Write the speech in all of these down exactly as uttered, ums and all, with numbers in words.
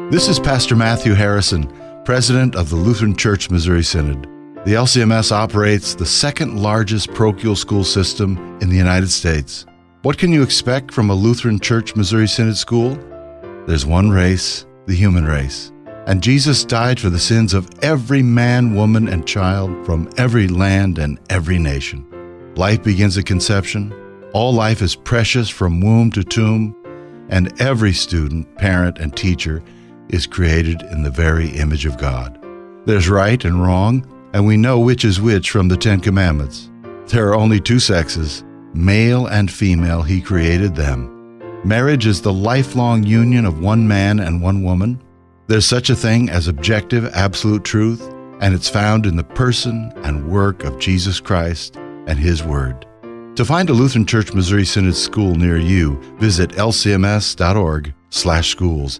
This is Pastor Matthew Harrison, President of the Lutheran Church Missouri Synod. The L C M S operates the second largest parochial school system in the United States. What can you expect from a Lutheran Church Missouri Synod school? There's one race, the human race. And Jesus died for the sins of every man, woman, and child from every land and every nation. Life begins at conception. All life is precious from womb to tomb. And every student, parent, and teacher is created in the very image of God. There's right and wrong, and we know which is which from the Ten Commandments. There are only two sexes, male and female. He created them. Marriage is the lifelong union of one man and one woman. There's such a thing as objective, absolute truth, and it's found in the person and work of Jesus Christ and His Word. To find a Lutheran Church Missouri Synod school near you, visit l c m s dot org slash schools.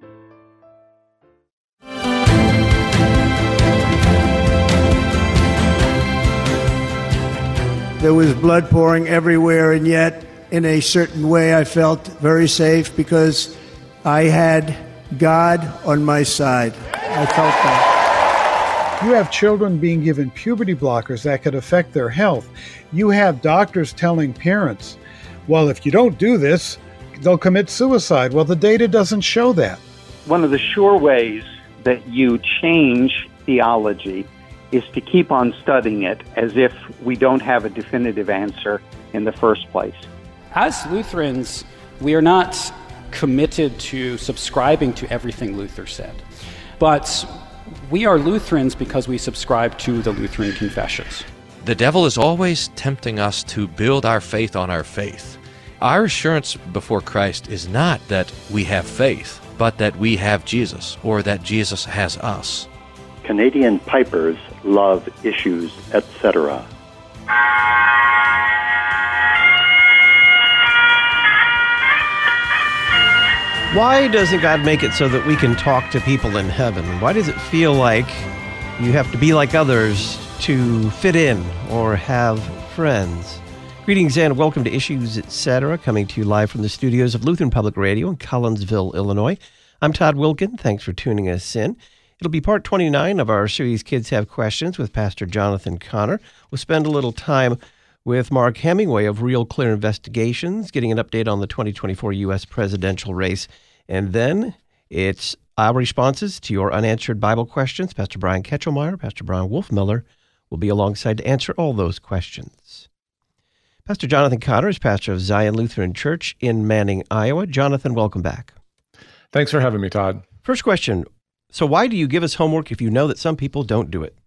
There was blood pouring everywhere, and yet, in a certain way, I felt very safe because I had God on my side. I felt that. You have children being given puberty blockers that could affect their health. You have doctors telling parents, well, if you don't do this, they'll commit suicide. Well, the data doesn't show that. One of the sure ways that you change theology is to keep on studying it as if we don't have a definitive answer in the first place. As Lutherans, we are not committed to subscribing to everything Luther said, but we are Lutherans because we subscribe to the Lutheran confessions. The devil is always tempting us to build our faith on our faith. Our assurance before Christ is not that we have faith, but that we have Jesus, or that Jesus has us. Canadian pipers love issues, et cetera. Why doesn't God make it so that we can talk to people in heaven? Why does it feel like you have to be like others to fit in or have friends? Greetings and welcome to Issues, et cetera, coming to you live from the studios of Lutheran Public Radio in Collinsville, Illinois. I'm Todd Wilkin. Thanks for tuning us in. It'll be part twenty-nine of our series, Kids Have Questions, with Pastor Jonathan Conner. We'll spend a little time with Mark Hemingway of Real Clear Investigations, getting an update on the twenty twenty-four U S presidential race. And then it's our responses to your unanswered Bible questions. Pastor Brian Ketchelmeyer, Pastor Brian Wolfmiller will be alongside to answer all those questions. Pastor Jonathan Conner is pastor of Zion Lutheran Church in Manning, Iowa. Jonathan, welcome back. Thanks for having me, Todd. First question. So why do you give us homework if you know that some people don't do it?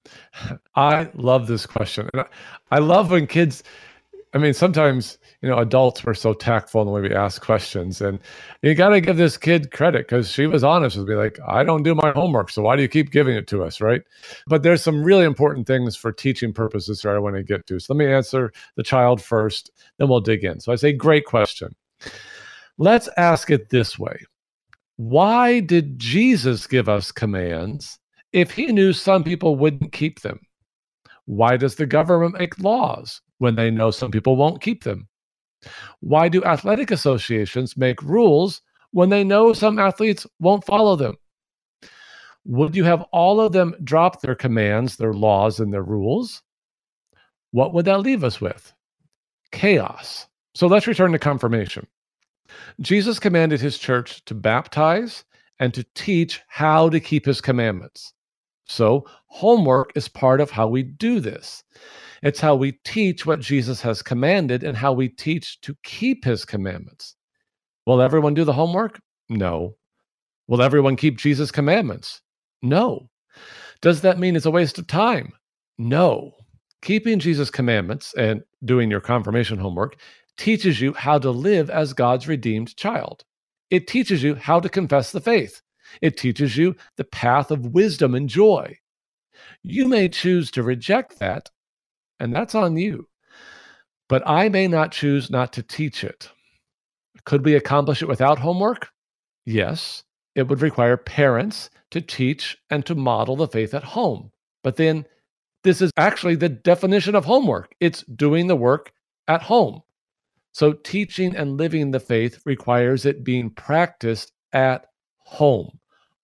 I love this question. And I love when kids, I mean, sometimes, you know, adults were so tactful in the way we ask questions. And you got to give this kid credit because she was honest with me, like, I don't do my homework, so why do you keep giving it to us, right? But there's some really important things for teaching purposes here I want to get to. So let me answer the child first, then we'll dig in. So I say, great question. Let's ask it this way. Why did Jesus give us commands if he knew some people wouldn't keep them? Why does the government make laws when they know some people won't keep them? Why do athletic associations make rules when they know some athletes won't follow them? Would you have all of them drop their commands, their laws, and their rules? What would that leave us with? Chaos. So let's return to confirmation. Jesus commanded his church to baptize and to teach how to keep his commandments. So homework is part of how we do this. It's how we teach what Jesus has commanded and how we teach to keep his commandments. Will everyone do the homework? No. Will everyone keep Jesus' commandments? No. Does that mean it's a waste of time? No. Keeping Jesus' commandments and doing your confirmation homework teaches you how to live as God's redeemed child. It teaches you how to confess the faith. It teaches you the path of wisdom and joy. You may choose to reject that, and that's on you. But I may not choose not to teach it. Could we accomplish it without homework? Yes. It would require parents to teach and to model the faith at home. But then this is actually the definition of homework. It's doing the work at home. So teaching and living the faith requires it being practiced at home.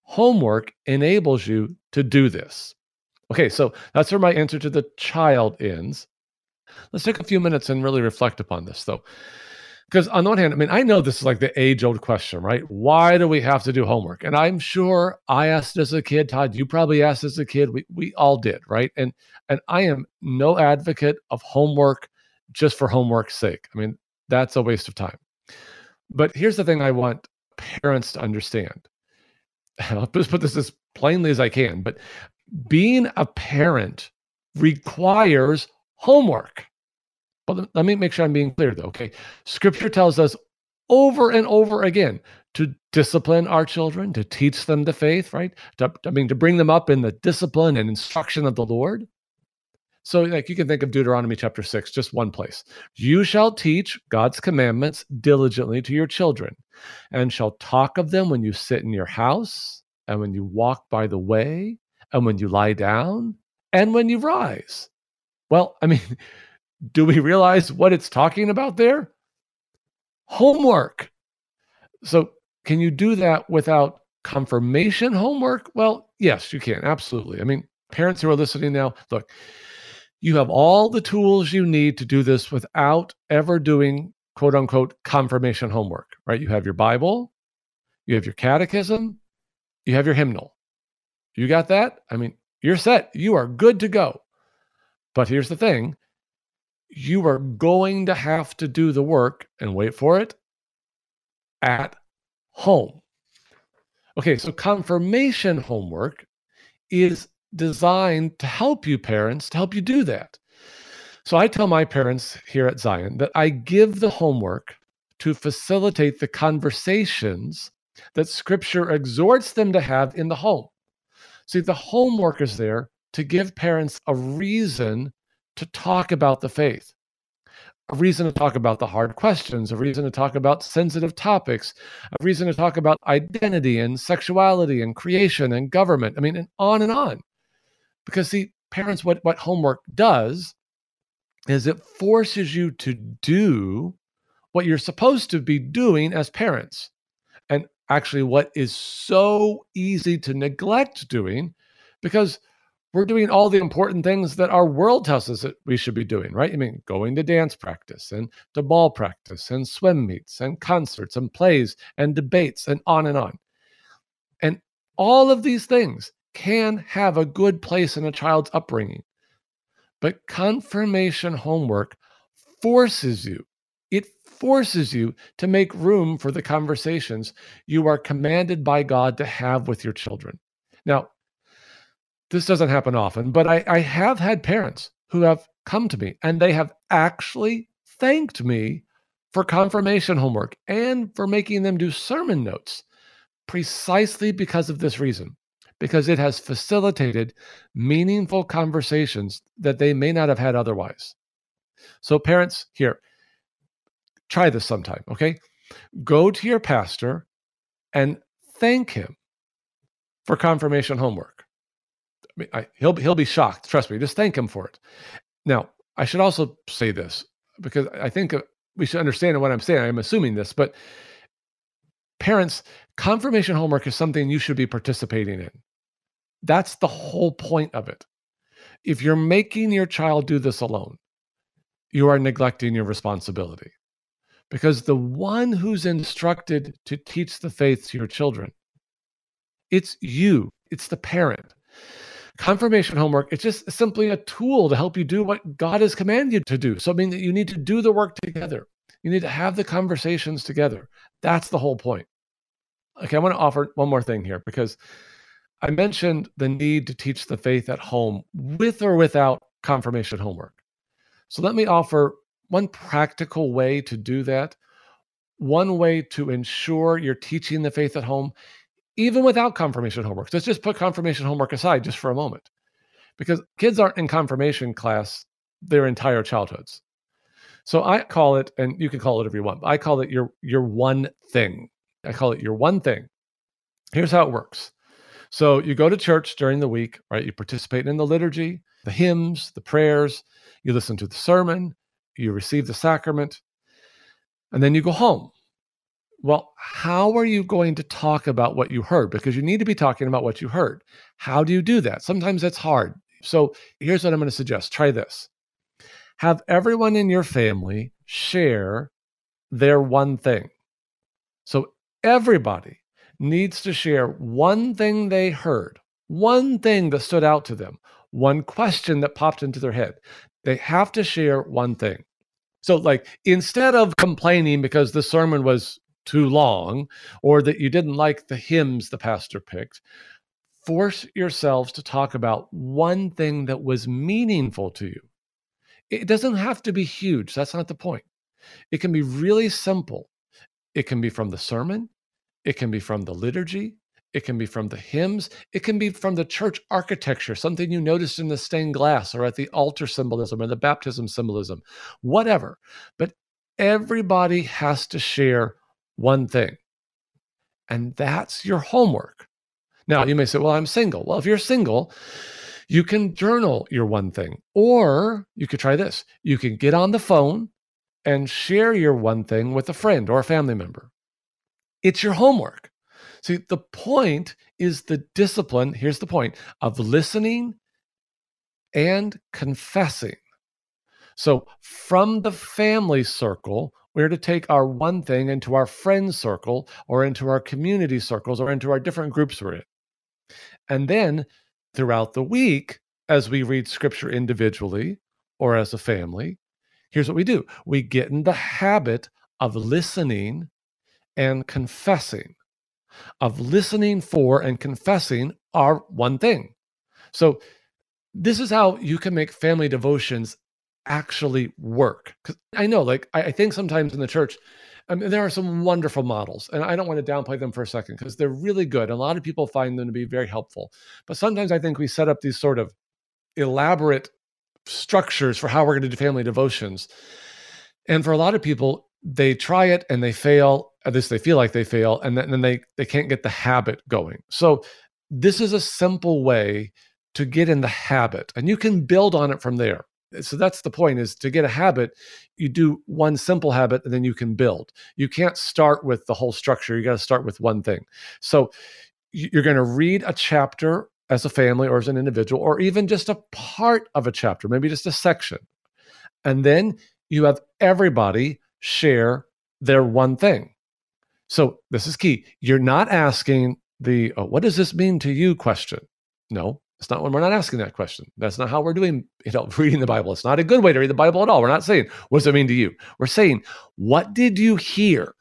Homework enables you to do this. Okay, so that's where my answer to the child ends. Let's take a few minutes and really reflect upon this, though. Because on the one hand, I mean, I know this is like the age-old question, right? Why do we have to do homework? And I'm sure I asked as a kid, Todd, you probably asked as a kid. We we all did, right? And and I am no advocate of homework just for homework's sake. I mean, that's a waste of time. But here's the thing I want parents to understand. I'll just put this as plainly as I can, but being a parent requires homework. But let me make sure I'm being clear, though, okay? Scripture tells us over and over again to discipline our children, to teach them the faith, right? To, I mean, to bring them up in the discipline and instruction of the Lord. So, like, you can think of Deuteronomy chapter six, just one place. You shall teach God's commandments diligently to your children, and shall talk of them when you sit in your house, and when you walk by the way, and when you lie down, and when you rise. Well, I mean, do we realize what it's talking about there? Homework. So can you do that without confirmation homework? Well, yes, you can. Absolutely. I mean, parents who are listening now, look, you have all the tools you need to do this without ever doing quote unquote confirmation homework, right? You have your Bible, you have your catechism, you have your hymnal. You got that? I mean, you're set. You are good to go. But here's the thing. You are going to have to do the work, and wait for it, at home. Okay, so confirmation homework is designed to help you parents, to help you do that. So I tell my parents here at Zion that I give the homework to facilitate the conversations that Scripture exhorts them to have in the home. See, the homework is there to give parents a reason to talk about the faith, a reason to talk about the hard questions, a reason to talk about sensitive topics, a reason to talk about identity and sexuality and creation and government. I mean, and on and on. Because see, parents, what, what homework does is it forces you to do what you're supposed to be doing as parents. And actually what is so easy to neglect doing, because we're doing all the important things that our world tells us that we should be doing, right? I mean, going to dance practice and to ball practice and swim meets and concerts and plays and debates and on and on. And all of these things can have a good place in a child's upbringing. But confirmation homework forces you, it forces you to make room for the conversations you are commanded by God to have with your children. Now, this doesn't happen often, but I, I have had parents who have come to me and they have actually thanked me for confirmation homework and for making them do sermon notes precisely because of this reason, because it has facilitated meaningful conversations that they may not have had otherwise. So parents, here, try this sometime, okay? Go to your pastor and thank him for confirmation homework. I mean, I, he'll, he'll be shocked. Trust me. Just thank him for it. Now, I should also say this, because I think we should understand what I'm saying. I'm assuming this, but parents, confirmation homework is something you should be participating in. That's the whole point of it. If you're making your child do this alone, you are neglecting your responsibility. Because the one who's instructed to teach the faith to your children, it's you, it's the parent. Confirmation homework, it's just simply a tool to help you do what God has commanded you to do. So I mean, you need to do the work together. You need to have the conversations together. That's the whole point. Okay, I want to offer one more thing here, because I mentioned the need to teach the faith at home with or without confirmation homework. So let me offer one practical way to do that. One way to ensure you're teaching the faith at home, even without confirmation homework. Let's just put confirmation homework aside just for a moment, because kids aren't in confirmation class their entire childhoods. So I call it, and you can call it whatever you want, but I call it your, your one thing. I call it your one thing. Here's how it works. So you go to church during the week, right? You participate in the liturgy, the hymns, the prayers, you listen to the sermon, you receive the sacrament, and then you go home. Well, how are you going to talk about what you heard? Because you need to be talking about what you heard. How do you do that? Sometimes it's hard. So here's what I'm going to suggest. Try this. Have everyone in your family share their one thing. So everybody needs to share one thing they heard, one thing that stood out to them, one question that popped into their head. They have to share one thing. So like, instead of complaining because the sermon was too long or that you didn't like the hymns the pastor picked, force yourselves to talk about one thing that was meaningful to you. It doesn't have to be huge. That's not the point. It can be really simple. It can be from the sermon. It can be from the liturgy. It can be from the hymns. It can be from the church architecture, something you noticed in the stained glass or at the altar symbolism or the baptism symbolism, whatever. But everybody has to share one thing. And that's your homework. Now, you may say, well, I'm single. Well, if you're single, you can journal your one thing. Or you could try this. You can get on the phone and share your one thing with a friend or a family member. It's your homework. See, the point is the discipline, here's the point, of listening and confessing. So from the family circle, we're to take our one thing into our friend circle or into our community circles or into our different groups we're in. And then throughout the week, as we read scripture individually or as a family, here's what we do. We get in the habit of listening and confessing, of listening for and confessing our one thing. So this is how you can make family devotions actually work. Because I know, like, I, I think sometimes in the church, I mean, there are some wonderful models, and I don't want to downplay them for a second because they're really good. A lot of people find them to be very helpful. But sometimes I think we set up these sort of elaborate structures for how we're going to do family devotions. And for a lot of people, they try it and they fail. At least they feel like they fail, and then, and then they, they can't get the habit going. So this is a simple way to get in the habit, and you can build on it from there. So that's the point, is to get a habit, you do one simple habit and then you can build. You can't start with the whole structure. You got to start with one thing. So you're going to read a chapter as a family or as an individual, or even just a part of a chapter, maybe just a section. And then you have everybody share their one thing. So this is key. You're not asking the, oh, what does this mean to you question? No. It's not when we're not asking that question. That's not how we're doing, you know, reading the Bible. It's not a good way to read the Bible at all. We're not saying, what does it mean to you? We're saying, what did you hear?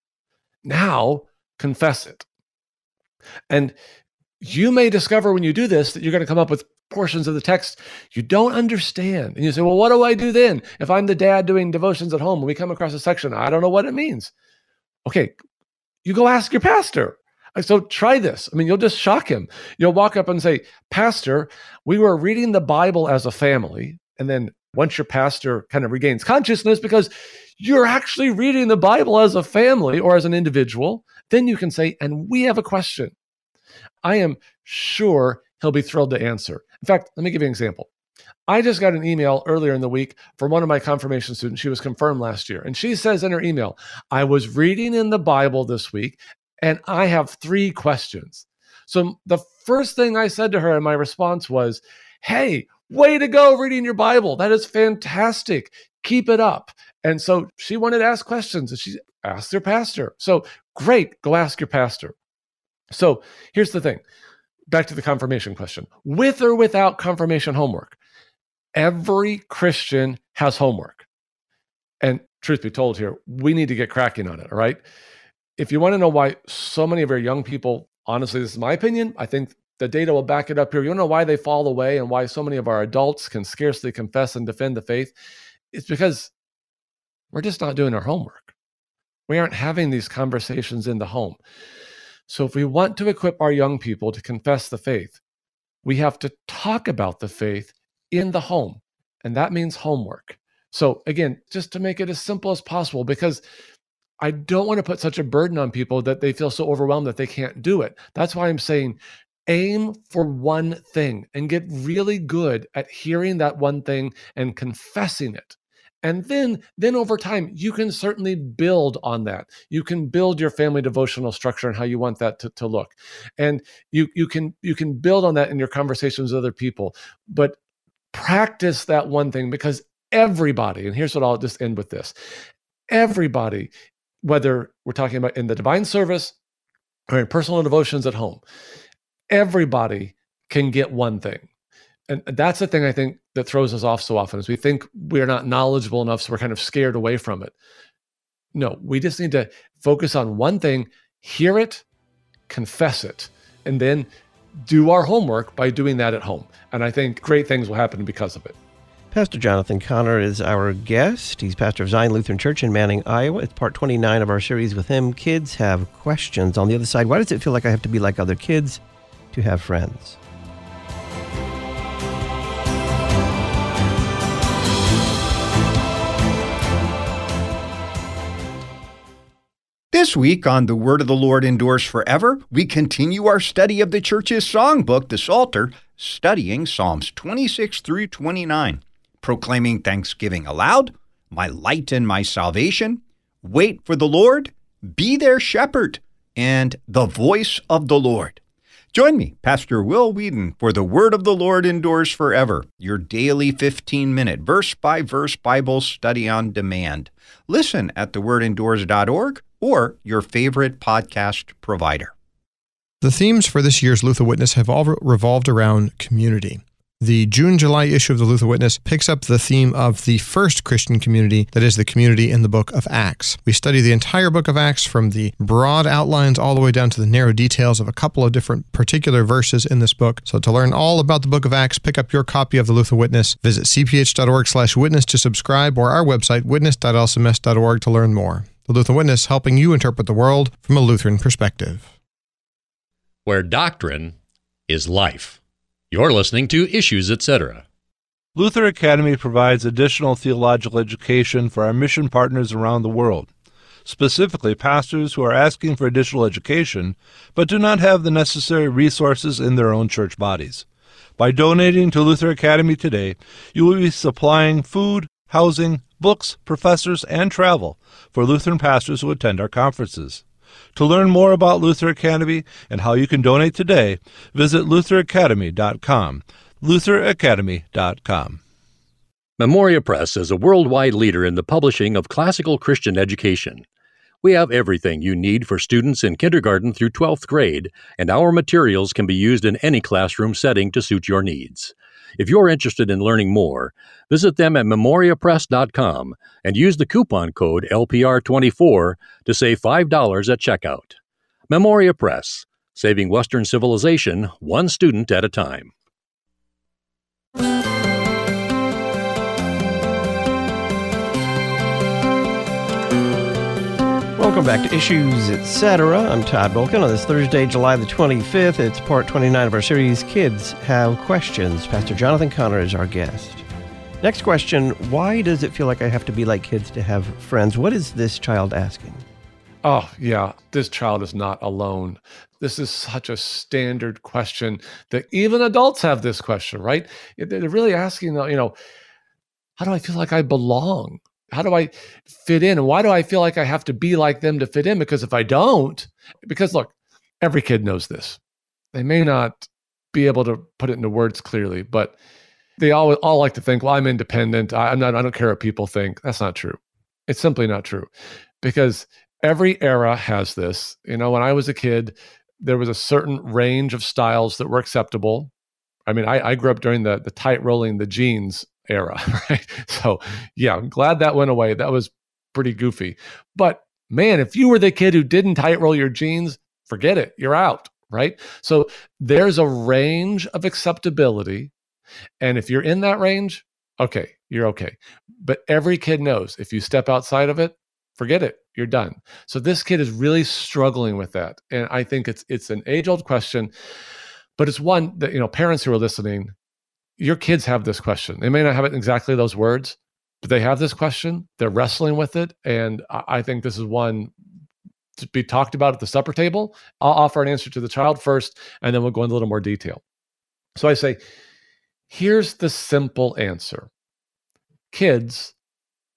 Now confess it. And you may discover when you do this that you're going to come up with portions of the text you don't understand. And you say, well, what do I do then? If I'm the dad doing devotions at home and we come across a section, I don't know what it means. Okay, you go ask your pastor. So try this. I mean, you'll just shock him. You'll walk up and say, Pastor, we were reading the Bible as a family. And then once your pastor kind of regains consciousness, because you're actually reading the Bible as a family or as an individual, then you can say, and we have a question. I am sure he'll be thrilled to answer. In fact, let me give you an example. I just got an email earlier in the week from one of my confirmation students. She was confirmed last year. And she says in her email, I was reading in the Bible this week, and I have three questions. So the first thing I said to her in my response was, hey, way to go reading your Bible. That is fantastic. Keep it up. And so she wanted to ask questions, and she asked her pastor. So great, go ask your pastor. So here's the thing. Back to the confirmation question. With or without confirmation homework, every Christian has homework. And truth be told here, we need to get cracking on it, all right? If you want to know why so many of our young people, honestly, this is my opinion, I think the data will back it up here. You want to know why they fall away and why so many of our adults can scarcely confess and defend the faith? It's because we're just not doing our homework. We aren't having these conversations in the home. So if we want to equip our young people to confess the faith, we have to talk about the faith in the home. And that means homework. So again, just to make it as simple as possible, because I don't want to put such a burden on people that they feel so overwhelmed that they can't do it. That's why I'm saying aim for one thing and get really good at hearing that one thing and confessing it. And then, then over time, you can certainly build on that. You can build your family devotional structure and how you want that to, to look. And you, you can, you can build on that in your conversations with other people, but practice that one thing, because everybody, and here's what I'll just end with this. Everybody, whether we're talking about in the divine service or in personal devotions at home, everybody can get one thing. And that's the thing I think that throws us off so often, is we think we're not knowledgeable enough, so we're kind of scared away from it. No, we just need to focus on one thing, hear it, confess it, and then do our homework by doing that at home. And I think great things will happen because of it. Pastor Jonathan Connor is our guest. He's pastor of Zion Lutheran Church in Manning, Iowa. It's part twenty-nine of our series with him. Kids have questions. On the other side, why does it feel like I have to be like other kids to have friends? This week on The Word of the Lord Endures Forever, we continue our study of the church's songbook, the Psalter, studying Psalms twenty-six through twenty-nine, proclaiming thanksgiving aloud, my light and my salvation, wait for the Lord, be their shepherd, and the voice of the Lord. Join me, Pastor Will Whedon, for The Word of the Lord Endures Forever, your daily fifteen-minute verse-by-verse Bible study on demand. Listen at the word endures dot org or your favorite podcast provider. The themes for this year's Luther Witness have all revolved around community. The June-July issue of the Luther Witness picks up the theme of the first Christian community, that is the community in the book of Acts. We study the entire book of Acts from the broad outlines all the way down to the narrow details of a couple of different particular verses in this book. So to learn all about the book of Acts, pick up your copy of the Luther Witness. Visit c p h dot org slash witness to subscribe, or our website, witness dot l c m s dot org, to learn more. The Luther Witness, helping you interpret the world from a Lutheran perspective. Where doctrine is life. You're listening to Issues, et cetera. Luther Academy provides additional theological education for our mission partners around the world, specifically pastors who are asking for additional education but do not have the necessary resources in their own church bodies. By donating to Luther Academy today, you will be supplying food, housing, books, professors, and travel for Lutheran pastors who attend our conferences. To learn more about Luther Academy and how you can donate today, visit luther academy dot com. luther academy dot com. Memoria Press is a worldwide leader in the publishing of classical Christian education. We have everything you need for students in kindergarten through twelfth grade, and our materials can be used in any classroom setting to suit your needs. If you're interested in learning more, visit them at memoria press dot com and use the coupon code L P R twenty-four to save five dollars at checkout. Memoria Press, saving Western civilization one student at a time. Welcome back to Issues, et cetera. I'm Todd Bolkin. On this Thursday, July the twenty-fifth, it's part twenty-nine of our series, Kids Have Questions. Pastor Jonathan Connor is our guest. Next question, why does it feel like I have to be like kids to have friends? What is this child asking? Oh, yeah, this child is not alone. This is such a standard question that even adults have this question, right? They're really asking, you know, how do I feel like I belong? How do I fit in? And why do I feel like I have to be like them to fit in? Because if I don't, because look, every kid knows this. They may not be able to put it into words clearly, but they all, all like to think, well, I'm independent. I, I'm not, I don't care what people think. That's not true. It's simply not true, because every era has this. You know, when I was a kid, there was a certain range of styles that were acceptable. I mean, I, I grew up during the the tight rolling the jeans era, right? So yeah, I'm glad that went away. That was pretty goofy. But man, if you were the kid who didn't tight roll your jeans, forget it. You're out, right? So there's a range of acceptability. And if you're in that range, okay, you're okay. But every kid knows if you step outside of it, forget it. You're done. So this kid is really struggling with that. And I think it's it's an age-old question, but it's one that, you know, parents who are listening, your kids have this question. They may not have it in exactly those words, but they have this question. They're wrestling with it. And I think this is one to be talked about at the supper table. I'll offer an answer to the child first, and then we'll go into a little more detail. So I say, here's the simple answer. Kids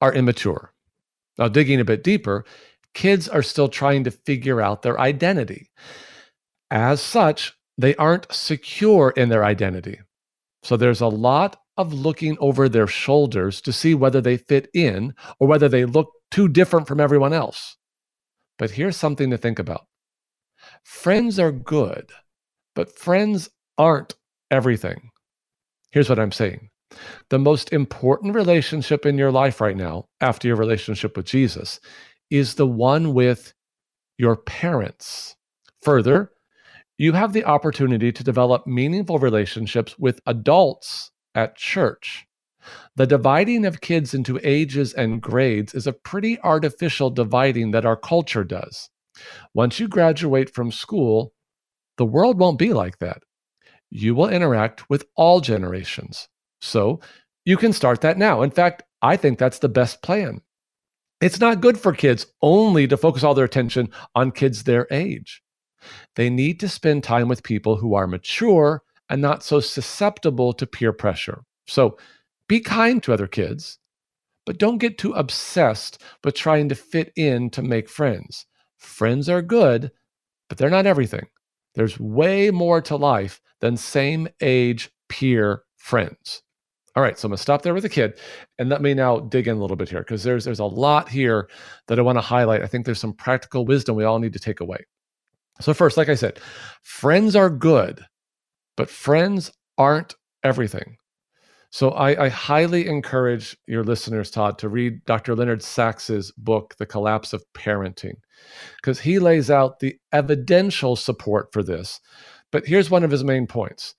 are immature. Now, digging a bit deeper, kids are still trying to figure out their identity. As such, they aren't secure in their identity. So there's a lot of looking over their shoulders to see whether they fit in or whether they look too different from everyone else. But here's something to think about. Friends are good, but friends aren't everything. Here's what I'm saying. The most important relationship in your life right now, after your relationship with Jesus, is the one with your parents. Further, you have the opportunity to develop meaningful relationships with adults at church. The dividing of kids into ages and grades is a pretty artificial dividing that our culture does. Once you graduate from school, the world won't be like that. You will interact with all generations. So you can start that now. In fact, I think that's the best plan. It's not good for kids only to focus all their attention on kids their age. They need to spend time with people who are mature and not so susceptible to peer pressure. So be kind to other kids, but don't get too obsessed with trying to fit in to make friends. Friends are good, but they're not everything. There's way more to life than same age peer friends. All right, so I'm going to stop there with the kid, and let me now dig in a little bit here, because there's, there's a lot here that I want to highlight. I think there's some practical wisdom we all need to take away. So first, like I said, friends are good, but friends aren't everything. So I, I highly encourage your listeners, Todd, to read Doctor Leonard Sax's book, The Collapse of Parenting, because he lays out the evidential support for this. But here's one of his main points.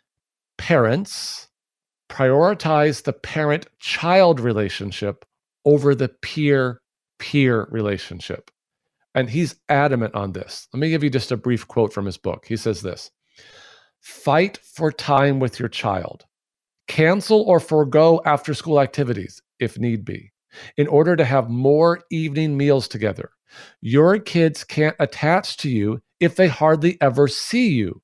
Parents prioritize the parent-child relationship over the peer-peer relationship. And he's adamant on this. Let me give you just a brief quote from his book. He says this: fight for time with your child. Cancel or forego after-school activities, if need be, in order to have more evening meals together. Your kids can't attach to you if they hardly ever see you.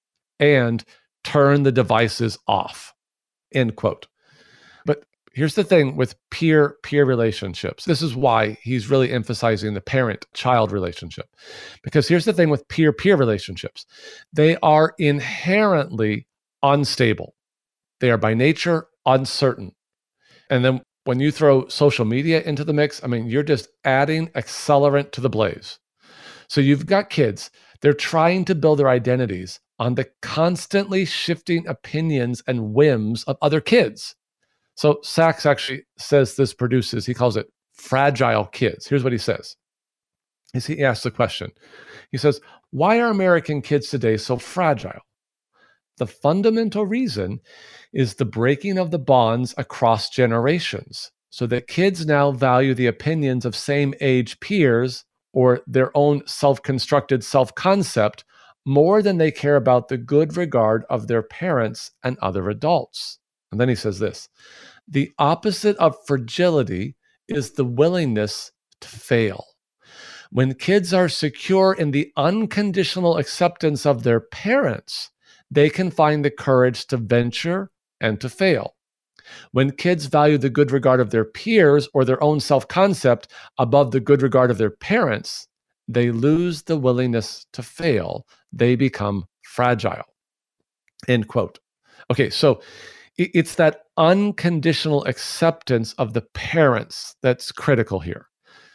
And turn the devices off. End quote. But here's the thing with peer-peer relationships. This is why he's really emphasizing the parent-child relationship. Because here's the thing with peer-peer relationships. They are inherently unstable. They are by nature uncertain. And then when you throw social media into the mix, I mean, you're just adding accelerant to the blaze. So you've got kids, they're trying to build their identities on the constantly shifting opinions and whims of other kids. So Sachs actually says this produces, he calls it fragile kids. Here's what he says. Is he asks the question. He says, why are American kids today so fragile? The fundamental reason is the breaking of the bonds across generations, so that kids now value the opinions of same-age peers or their own self-constructed self-concept more than they care about the good regard of their parents and other adults. And then he says this: the opposite of fragility is the willingness to fail. When kids are secure in the unconditional acceptance of their parents, they can find the courage to venture and to fail. When kids value the good regard of their peers or their own self-concept above the good regard of their parents, they lose the willingness to fail. They become fragile. End quote. Okay, so it's that unconditional acceptance of the parents that's critical here.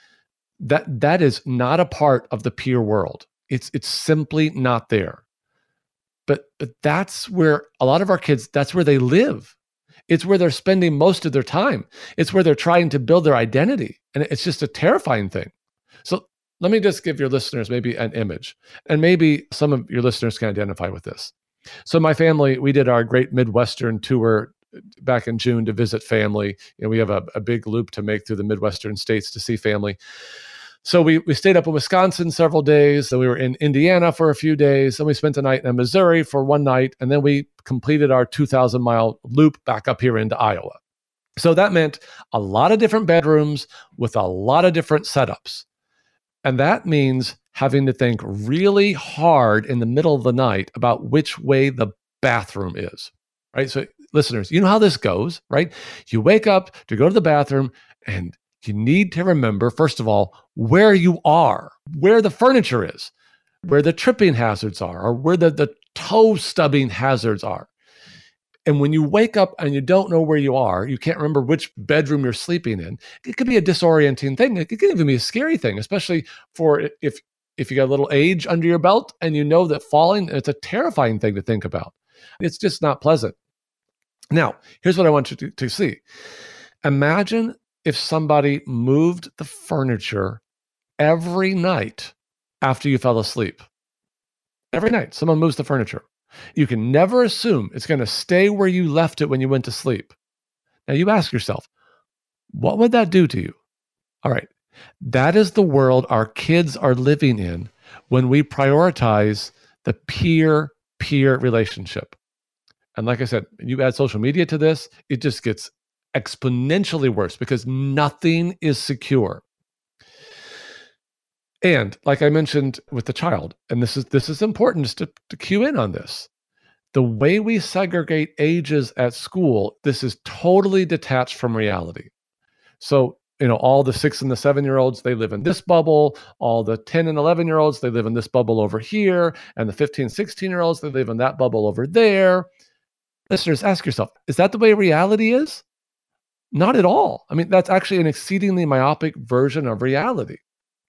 That, that is not a part of the peer world. It's, it's simply not there. But, but that's where a lot of our kids, that's where they live. It's where they're spending most of their time. It's where they're trying to build their identity. And it's just a terrifying thing. So let me just give your listeners maybe an image. And maybe some of your listeners can identify with this. So my family, we did our great Midwestern tour back in June to visit family. You know, we have a, a big loop to make through the Midwestern states to see family. So we, we stayed up in Wisconsin several days. Then we were in Indiana for a few days. Then we spent a night in Missouri for one night. And then we completed our two thousand mile loop back up here into Iowa. So that meant a lot of different bedrooms with a lot of different setups. And that means having to think really hard in the middle of the night about which way the bathroom is, right? So listeners, you know how this goes, right? You wake up to go to the bathroom And you need to remember, first of all, where you are, where the furniture is, where the tripping hazards are, or where the, the toe stubbing hazards are. And when you wake up and you don't know where you are, you can't remember which bedroom you're sleeping in, it could be a disorienting thing. It can even be a scary thing, especially for if, if you got a little age under your belt and you know that falling, it's a terrifying thing to think about. It's just not pleasant. Now, here's what I want you to, to see. Imagine if somebody moved the furniture every night after you fell asleep. Every night, someone moves the furniture. You can never assume it's going to stay where you left it when you went to sleep. Now you ask yourself, what would that do to you? All right, that is the world our kids are living in when we prioritize the peer-peer relationship. And like I said, you add social media to this, it just gets exponentially worse because nothing is secure. And like I mentioned with the child, and this is this is important just to, to cue in on this, the way we segregate ages at school, this is totally detached from reality. So, you know, all the six and the seven-year-olds, they live in this bubble. All the ten and eleven-year-olds, they live in this bubble over here. And the fifteen, sixteen-year-olds, they live in that bubble over there. Listeners, ask yourself, is that the way reality is? Not at all. I mean, that's actually an exceedingly myopic version of reality.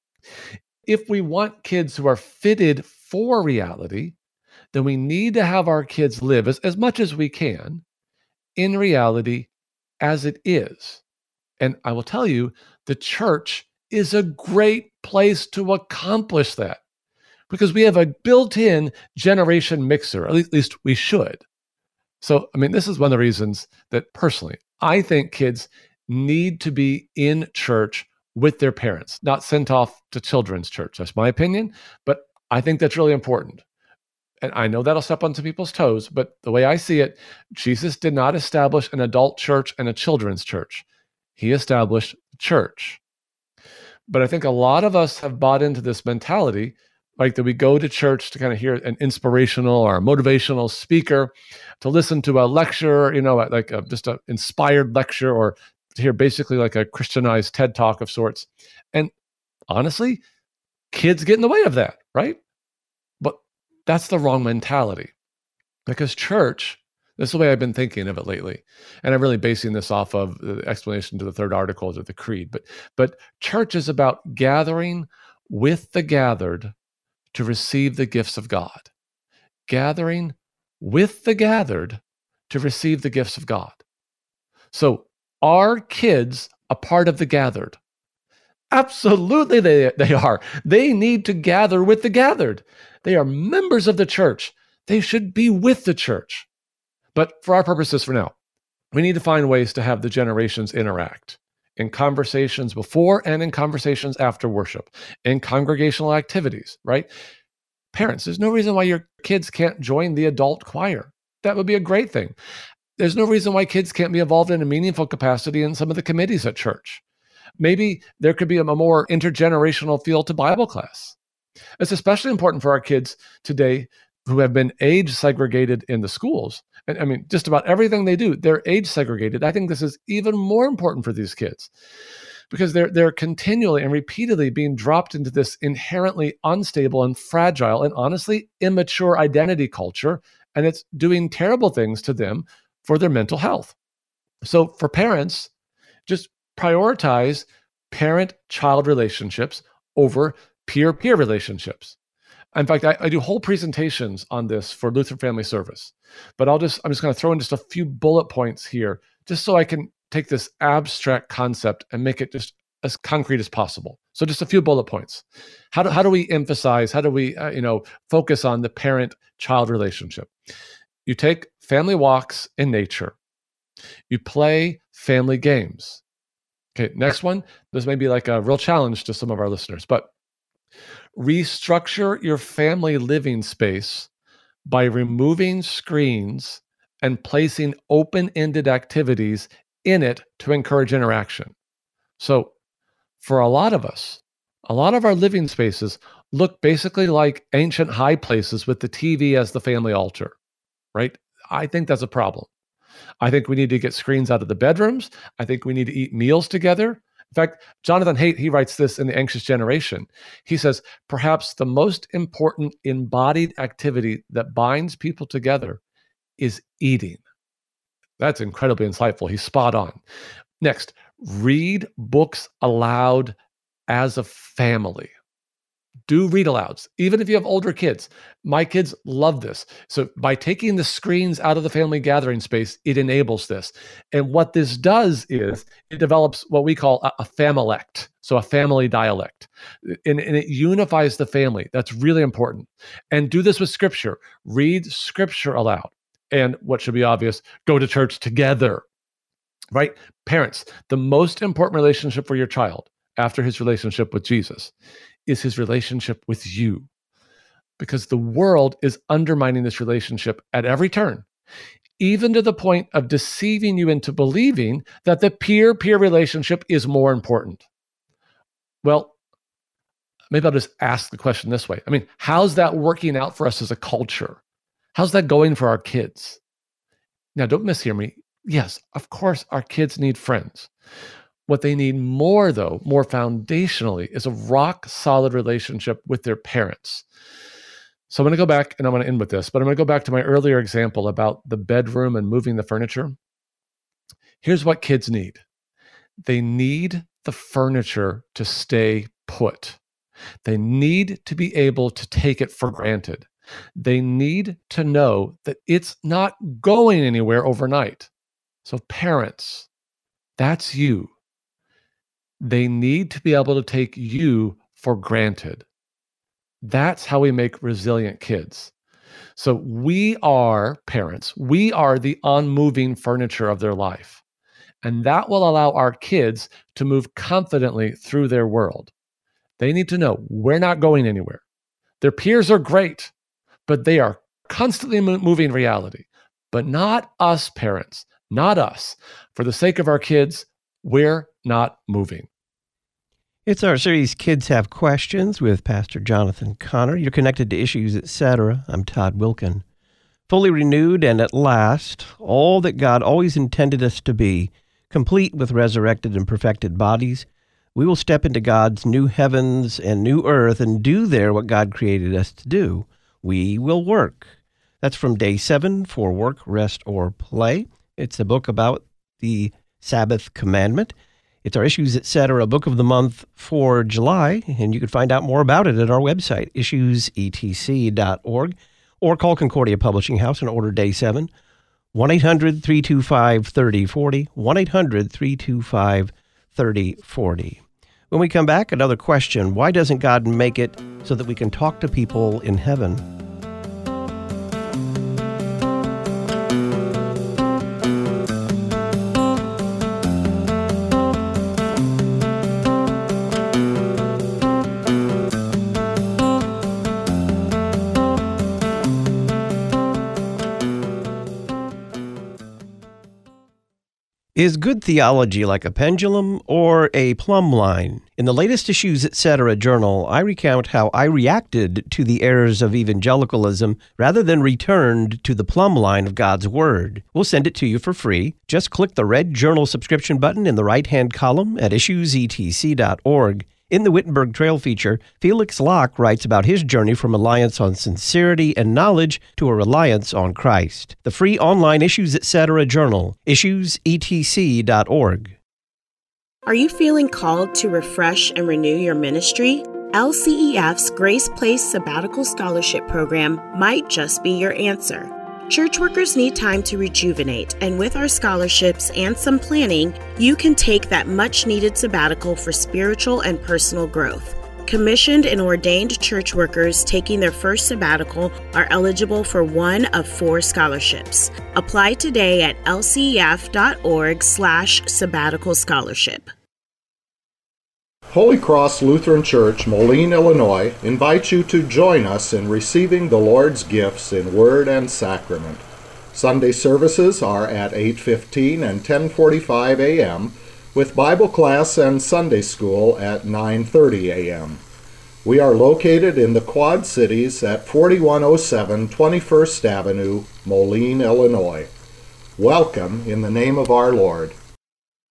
If we want kids who are fitted for reality, then we need to have our kids live as, as much as we can in reality as it is. And I will tell you, the church is a great place to accomplish that because we have a built-in generation mixer, at least, at least we should. So, I mean, this is one of the reasons that personally, I think kids need to be in church with their parents, not sent off to children's church. That's my opinion, but I think that's really important. And I know that'll step on some people's toes, but the way I see it, Jesus did not establish an adult church and a children's church. He established church. But I think a lot of us have bought into this mentality, like that we go to church to kind of hear an inspirational or a motivational speaker, to listen to a lecture, you know, like a, just an inspired lecture, or to hear basically like a Christianized TED Talk of sorts. And honestly, kids get in the way of that, right? But that's the wrong mentality. Because church, this is the way I've been thinking of it lately. And I'm really basing this off of the explanation to the third article of the Creed. But, but church is about gathering with the gathered to receive the gifts of God. Gathering with the gathered to receive the gifts of God. So are kids a part of the gathered? Absolutely they, they are. They need to gather with the gathered. They are members of the church. They should be with the church. But for our purposes for now, we need to find ways to have the generations interact in conversations before and in conversations after worship, in congregational activities, right? Parents, there's no reason why your kids can't join the adult choir. That would be a great thing. There's no reason why kids can't be involved in a meaningful capacity in some of the committees at church. Maybe there could be a more intergenerational feel to Bible class. It's especially important for our kids today who have been age segregated in the schools. And I mean, just about everything they do, they're age segregated. I think this is even more important for these kids because they're they're continually and repeatedly being dropped into this inherently unstable and fragile and honestly immature identity culture. And it's doing terrible things to them for their mental health. So for parents, just prioritize parent-child relationships over peer-peer relationships. In fact, I, I do whole presentations on this for Lutheran Family Service, but I'll just, I'm just going to throw in just a few bullet points here, just so I can take this abstract concept and make it just as concrete as possible. So just a few bullet points. How do, how do we emphasize, how do we, uh, you know, focus on the parent-child relationship? You take family walks in nature. You play family games. Okay, next one. This may be like a real challenge to some of our listeners, but restructure your family living space by removing screens and placing open-ended activities in it to encourage interaction. So for a lot of us, a lot of our living spaces look basically like ancient high places with the T V as the family altar, right? I think that's a problem. I think we need to get screens out of the bedrooms. I think we need to eat meals together. In fact, Jonathan Haidt, he writes this in The Anxious Generation. He says, perhaps the most important embodied activity that binds people together is eating. That's incredibly insightful. He's spot on. Next, read books aloud as a family. Do read alouds, even if you have older kids. My kids love this. So by taking the screens out of the family gathering space, it enables this. And what this does is it develops what we call a, a familect, so a family dialect. And, and it unifies the family. That's really important. And do this with Scripture. Read Scripture aloud. And what should be obvious, go to church together, right? Parents, the most important relationship for your child after his relationship with Jesus is his relationship with you, because the world is undermining this relationship at every turn, even to the point of deceiving you into believing that the peer-peer relationship is more important. Well, maybe I'll just ask the question this way. I mean, how's that working out for us as a culture? How's that going for our kids? Now, don't mishear me. Yes, of course, our kids need friends. What they need more, though, more foundationally, is a rock-solid relationship with their parents. So I'm going to go back, and I'm going to end with this, but I'm going to go back to my earlier example about the bedroom and moving the furniture. Here's what kids need. They need the furniture to stay put. They need to be able to take it for granted. They need to know that it's not going anywhere overnight. So parents, that's you. They need to be able to take you for granted. That's how we make resilient kids. So we are parents. We are the unmoving furniture of their life. And that will allow our kids to move confidently through their world. They need to know we're not going anywhere. Their peers are great, but they are constantly moving reality. But not us parents, not us. For the sake of our kids, we're not moving. It's our series, Kids Have Questions, with Pastor Jonathan Connor. You're connected to Issues, et cetera. I'm Todd Wilkin. Fully renewed and at last, all that God always intended us to be, complete with resurrected and perfected bodies, we will step into God's new heavens and new earth and do there what God created us to do. We will work. That's from day seven for Work, Rest, or Play. It's a book about the Sabbath commandment. It's our Issues, et cetera. book of the month for July, and you can find out more about it at our website, issues e t c dot org, or call Concordia Publishing House and order day seven, one eight hundred, three two five, three oh four oh, one eight hundred, three two five, three oh four oh. When we come back, another question: why doesn't God make it so that we can talk to people in heaven? Is good theology like a pendulum or a plumb line? In the latest Issues, et cetera. journal, I recount how I reacted to the errors of evangelicalism rather than returned to the plumb line of God's Word. We'll send it to you for free. Just click the red journal subscription button in the right-hand column at issues e t c dot org. In the Wittenberg Trail feature, Felix Locke writes about his journey from reliance on sincerity and knowledge to a reliance on Christ. The free online Issues, et cetera. journal, issues e t c dot org. Are you feeling called to refresh and renew your ministry? L C E F's Grace Place Sabbatical Scholarship Program might just be your answer. Church workers need time to rejuvenate, and with our scholarships and some planning, you can take that much-needed sabbatical for spiritual and personal growth. Commissioned and ordained church workers taking their first sabbatical are eligible for one of four scholarships. Apply today at l c e f dot org slash sabbatical scholarship. Holy Cross Lutheran Church, Moline, Illinois, invites you to join us in receiving the Lord's gifts in word and sacrament. Sunday services are at eight fifteen and ten forty-five a m, with Bible class and Sunday school at nine thirty a m We are located in the Quad Cities at forty-one oh seven twenty-first Avenue, Moline, Illinois. Welcome in the name of our Lord.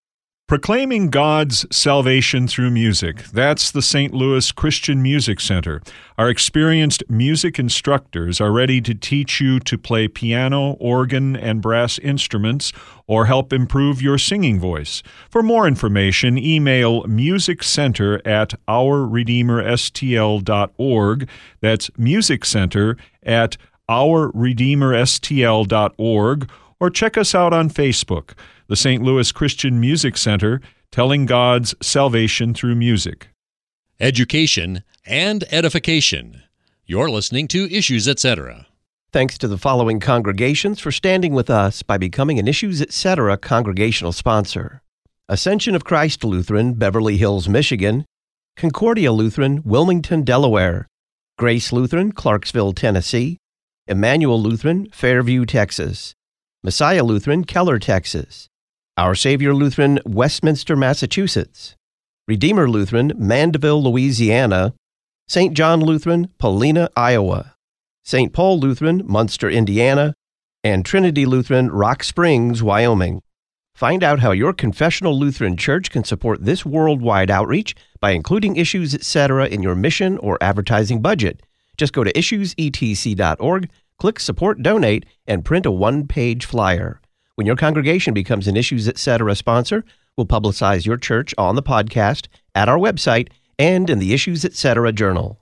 Proclaiming God's salvation through music. That's the Saint Louis Christian Music Center. Our experienced music instructors are ready to teach you to play piano, organ, and brass instruments, or help improve your singing voice. For more information, email musiccenter at our redeemer s t l dot org. That's musiccenter at our redeemer s t l dot org, or check us out on Facebook. The Saint Louis Christian Music Center, telling God's salvation through music. Education and edification. You're listening to Issues, et cetera. Thanks to the following congregations for standing with us by becoming an Issues, et cetera congregational sponsor: Ascension of Christ Lutheran, Beverly Hills, Michigan; Concordia Lutheran, Wilmington, Delaware; Grace Lutheran, Clarksville, Tennessee; Emmanuel Lutheran, Fairview, Texas; Messiah Lutheran, Keller, Texas; Our Savior Lutheran, Westminster, Massachusetts; Redeemer Lutheran, Mandeville, Louisiana; Saint John Lutheran, Polina, Iowa; Saint Paul Lutheran, Munster, Indiana; and Trinity Lutheran, Rock Springs, Wyoming. Find out how your confessional Lutheran church can support this worldwide outreach by including Issues, et cetera in your mission or advertising budget. Just go to issues e t c dot org, click Support Donate, and print a one-page flyer. When your congregation becomes an Issues, et cetera sponsor, we'll publicize your church on the podcast, at our website, and in the Issues, et cetera journal.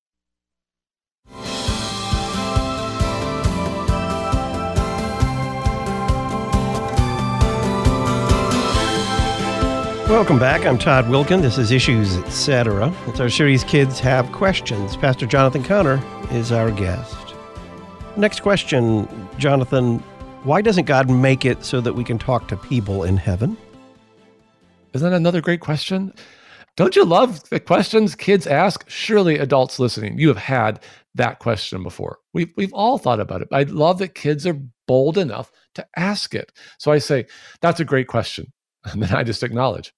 Welcome back. I'm Todd Wilkin. This is Issues, et cetera. It's our series, Kids Have Questions. Pastor Jonathan Conner is our guest. Next question, Jonathan. Why doesn't God make it so that we can talk to people in heaven? Isn't that another great question? Don't you love the questions kids ask? Surely adults listening, you have had that question before. We've, we've all thought about it. I love that kids are bold enough to ask it. So I say, that's a great question. And then I just acknowledge,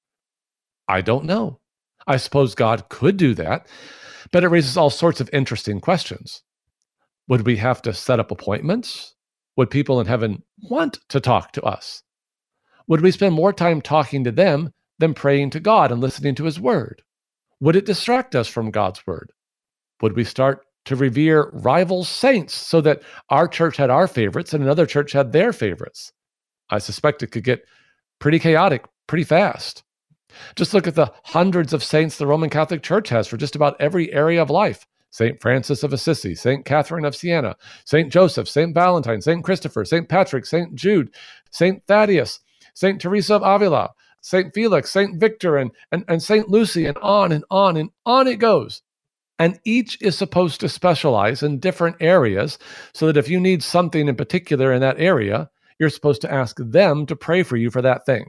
I don't know. I suppose God could do that, but it raises all sorts of interesting questions. Would we have to set up appointments? Would people in heaven want to talk to us? Would we spend more time talking to them than praying to God and listening to His Word? Would it distract us from God's Word? Would we start to revere rival saints so that our church had our favorites and another church had their favorites? I suspect it could get pretty chaotic pretty fast. Just look at the hundreds of saints the Roman Catholic Church has for just about every area of life. Saint Francis of Assisi, Saint Catherine of Siena, Saint Joseph, Saint Valentine, Saint Christopher, Saint Patrick, Saint Jude, Saint Thaddeus, Saint Teresa of Avila, Saint Felix, Saint Victor, and, and, and Saint Lucy, and on and on and on it goes. And each is supposed to specialize in different areas so that if you need something in particular in that area, you're supposed to ask them to pray for you for that thing.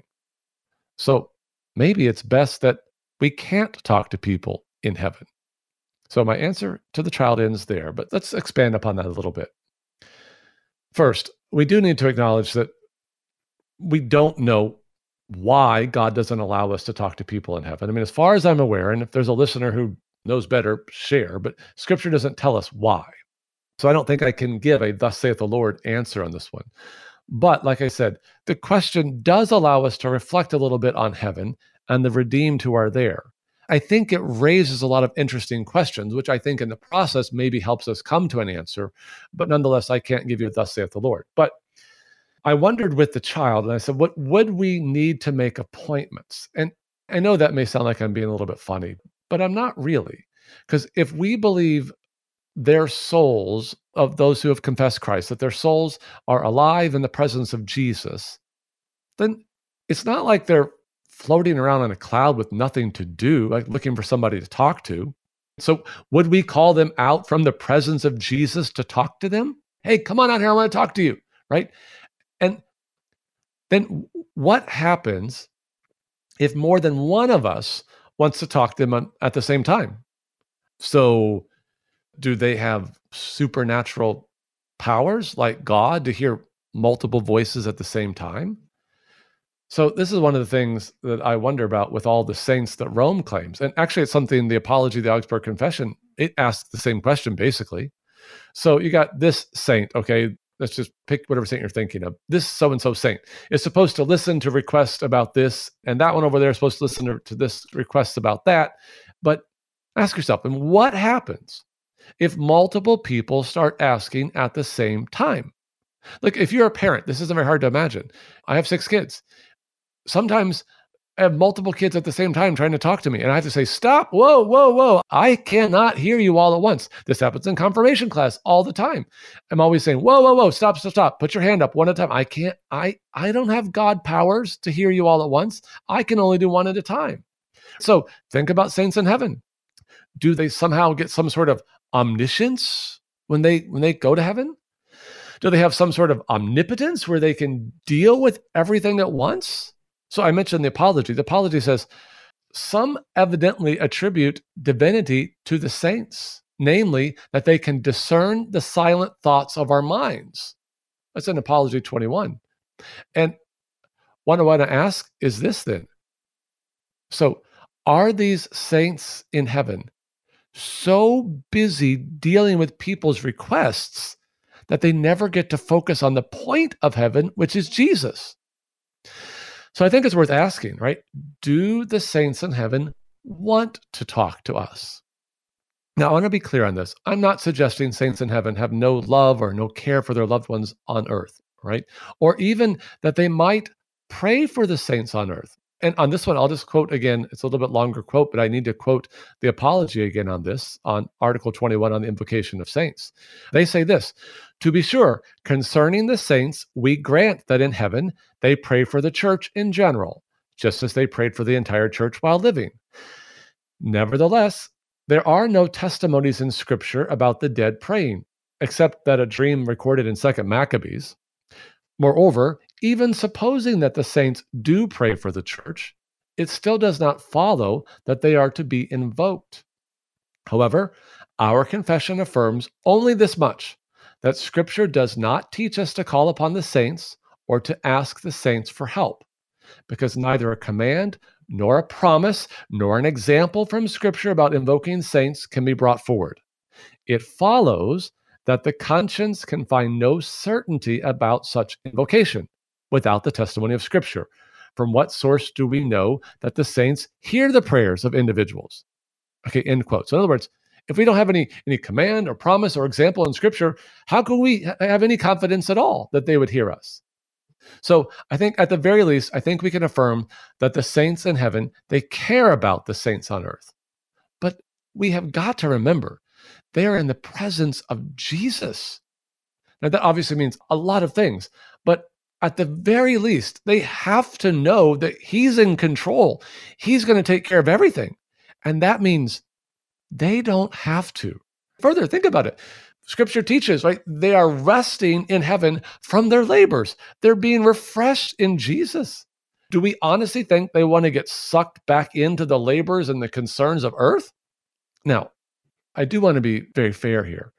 So maybe it's best that we can't talk to people in heaven. So my answer to the child ends there, but let's expand upon that a little bit. First, we do need to acknowledge that we don't know why God doesn't allow us to talk to people in heaven. I mean, as far as I'm aware, and if there's a listener who knows better, share, but Scripture doesn't tell us why. So I don't think I can give a thus saith the Lord answer on this one. But like I said, the question does allow us to reflect a little bit on heaven and the redeemed who are there. I think it raises a lot of interesting questions, which I think in the process maybe helps us come to an answer. But nonetheless, I can't give you thus saith the Lord. But I wondered with the child, and I said, what would we need to make appointments? And I know that may sound like I'm being a little bit funny, but I'm not really. Because if we believe their souls of those who have confessed Christ, that their souls are alive in the presence of Jesus, then it's not like they're floating around in a cloud with nothing to do, like looking for somebody to talk to. So would we call them out from the presence of Jesus to talk to them? Hey, come on out here, I want to talk to you, right? And then what happens if more than one of us wants to talk to them at the same time? So do they have supernatural powers like God to hear multiple voices at the same time? So this is one of the things that I wonder about with all the saints that Rome claims. And actually, it's something the Apology of the Augsburg Confession, it asks the same question, basically. So you got this saint, okay, let's just pick whatever saint you're thinking of. This so-and-so saint is supposed to listen to requests about this, and that one over there is supposed to listen to, to this requests about that. But ask yourself, and what happens if multiple people start asking at the same time? Like, if you're a parent, this isn't very hard to imagine. I have six kids. Sometimes I have multiple kids at the same time trying to talk to me, and I have to say, stop, whoa, whoa, whoa. I cannot hear you all at once. This happens in confirmation class all the time. I'm always saying, whoa, whoa, whoa, stop, stop, stop. Put your hand up one at a time. I can't, I, I don't have God powers to hear you all at once. I can only do one at a time. So think about saints in heaven. Do they somehow get some sort of omniscience when they when they go to heaven? Do they have some sort of omnipotence where they can deal with everything at once? So I mentioned the apology. The apology says, some evidently attribute divinity to the saints, namely that they can discern the silent thoughts of our minds. That's in Apology twenty-one. And what I want to ask is this then. So are these saints in heaven so busy dealing with people's requests that they never get to focus on the point of heaven, which is Jesus? So I think it's worth asking, right? Do the saints in heaven want to talk to us? Now, I want to be clear on this. I'm not suggesting saints in heaven have no love or no care for their loved ones on earth, right? Or even that they might pray for the saints on earth. And on this one, I'll just quote again. It's a little bit longer quote, but I need to quote the apology again on this, on Article twenty-one on the invocation of saints. They say this: to be sure, concerning the saints, we grant that in heaven they pray for the church in general, just as they prayed for the entire church while living. Nevertheless, there are no testimonies in Scripture about the dead praying, except that a dream recorded in Second Maccabees. Moreover, even supposing that the saints do pray for the church, it still does not follow that they are to be invoked. However, our confession affirms only this much, that Scripture does not teach us to call upon the saints or to ask the saints for help, because neither a command, nor a promise, nor an example from Scripture about invoking saints can be brought forward. It follows that the conscience can find no certainty about such invocation without the testimony of Scripture. From what source do we know that the saints hear the prayers of individuals? Okay, end quote. So in other words, if we don't have any, any command or promise or example in Scripture, how can we have any confidence at all that they would hear us? So I think at the very least, I think we can affirm that the saints in heaven, they care about the saints on earth. But we have got to remember, they are in the presence of Jesus. Now, that obviously means a lot of things, but at the very least, they have to know that he's in control. He's going to take care of everything. And that means they don't have to. Further, think about it. Scripture teaches, right? They are resting in heaven from their labors. They're being refreshed in Jesus. Do we honestly think they want to get sucked back into the labors and the concerns of earth? Now, I do want to be very fair here.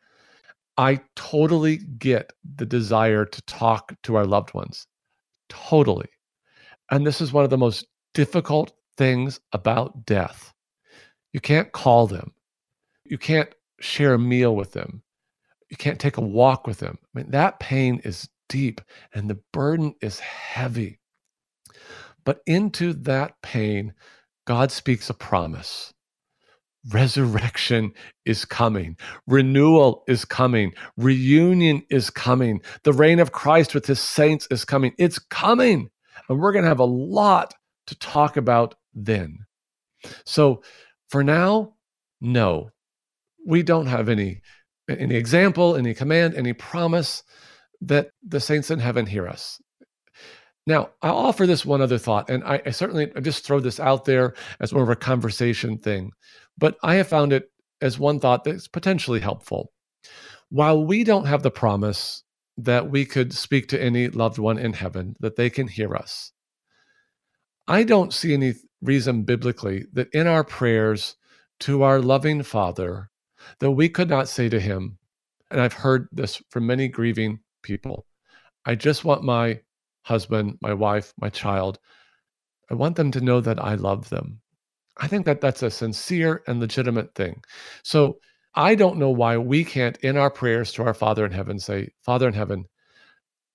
I totally get the desire to talk to our loved ones. Totally. And this is one of the most difficult things about death. You can't call them. You can't share a meal with them. You can't take a walk with them. I mean, that pain is deep and the burden is heavy. But into that pain, God speaks a promise. Resurrection is coming. Renewal is coming. Reunion is coming. The reign of Christ with his saints is coming. It's coming. And we're going to have a lot to talk about then. So for now, no, we don't have any, any example, any command, any promise that the saints in heaven hear us. Now, I'll offer this one other thought, and I, I certainly I just throw this out there as more of a conversation thing, but I have found it as one thought that's potentially helpful. While we don't have the promise that we could speak to any loved one in heaven, that they can hear us, I don't see any reason biblically that in our prayers to our loving Father, that we could not say to him, and I've heard this from many grieving people, I just want my husband, my wife, my child, I want them to know that I love them. I think that that's a sincere and legitimate thing. So I don't know why we can't, in our prayers to our Father in heaven, say, Father in heaven,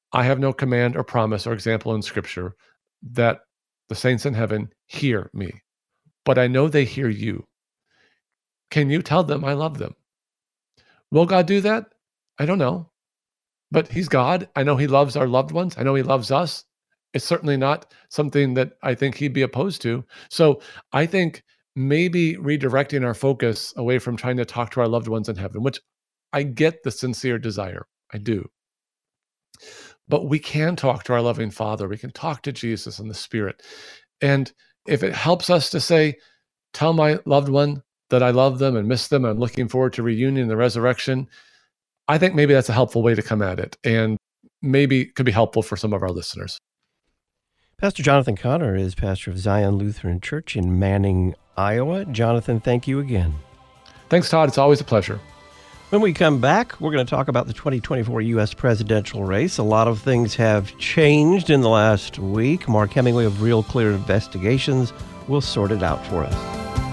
I have no command or promise or example in Scripture that the saints in heaven hear me, but I know they hear you. Can you tell them I love them? Will God do that? I don't know. But he's God. I know he loves our loved ones. I know he loves us. It's certainly not something that I think he'd be opposed to. So I think maybe redirecting our focus away from trying to talk to our loved ones in heaven, which I get the sincere desire. I do. But we can talk to our loving Father. We can talk to Jesus and the Spirit. And if it helps us to say, tell my loved one that I love them and miss them, and I'm looking forward to reunion and the resurrection, I think maybe that's a helpful way to come at it, and maybe could be helpful for some of our listeners. Pastor Jonathan Connor is pastor of Zion Lutheran Church in Manning, Iowa. Jonathan, thank you again. Thanks, Todd. It's always a pleasure. When we come back, we're going to talk about the twenty twenty-four U S presidential race. A lot of things have changed in the last week. Mark Hemingway of Real Clear Investigations will sort it out for us.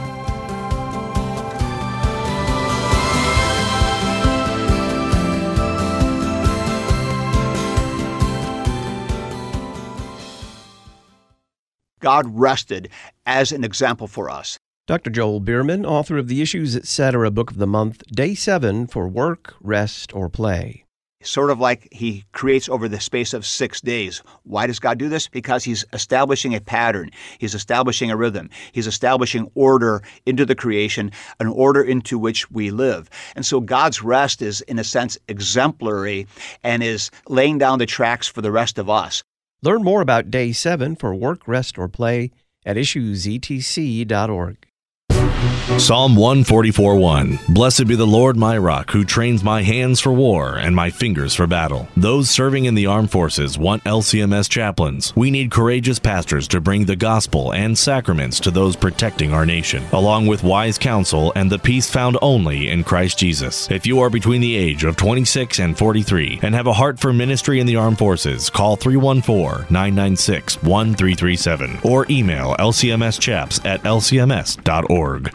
God rested as an example for us. Doctor Joel Bierman, author of the Issues Etc. Book of the Month, Day seven for Work, Rest, or Play. Sort of like he creates over the space of six days. Why does God do this? Because he's establishing a pattern. He's establishing a rhythm. He's establishing order into the creation, an order into which we live. And so God's rest is, in a sense, exemplary and is laying down the tracks for the rest of us. Learn more about Day seven for Work, Rest, or Play at issues e t c dot org. Psalm one forty-four one. Blessed be the Lord my rock, who trains my hands for war and my fingers for battle. Those serving in the armed forces want L C M S chaplains. We need courageous pastors to bring the gospel and sacraments to those protecting our nation, along with wise counsel and the peace found only in Christ Jesus. If you are between the age of twenty-six and forty-three and have a heart for ministry in the armed forces, call three one four, nine nine six, one three three seven or email l c m s chaps at l c m s dot org.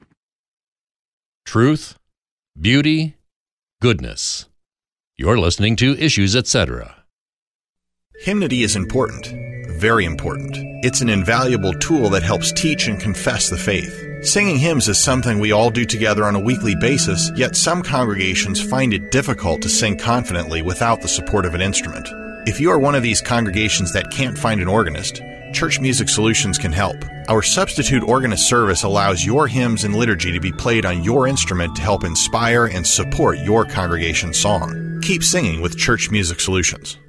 Truth, beauty, goodness. You're listening to Issues Etc. Hymnody is important, very important. It's an invaluable tool that helps teach and confess the faith. Singing hymns is something we all do together on a weekly basis, yet some congregations find it difficult to sing confidently without the support of an instrument. If you are one of these congregations that can't find an organist, Church Music Solutions can help. Our substitute organist service allows your hymns and liturgy to be played on your instrument to help inspire and support your congregation's song. Keep singing with Church Music Solutions.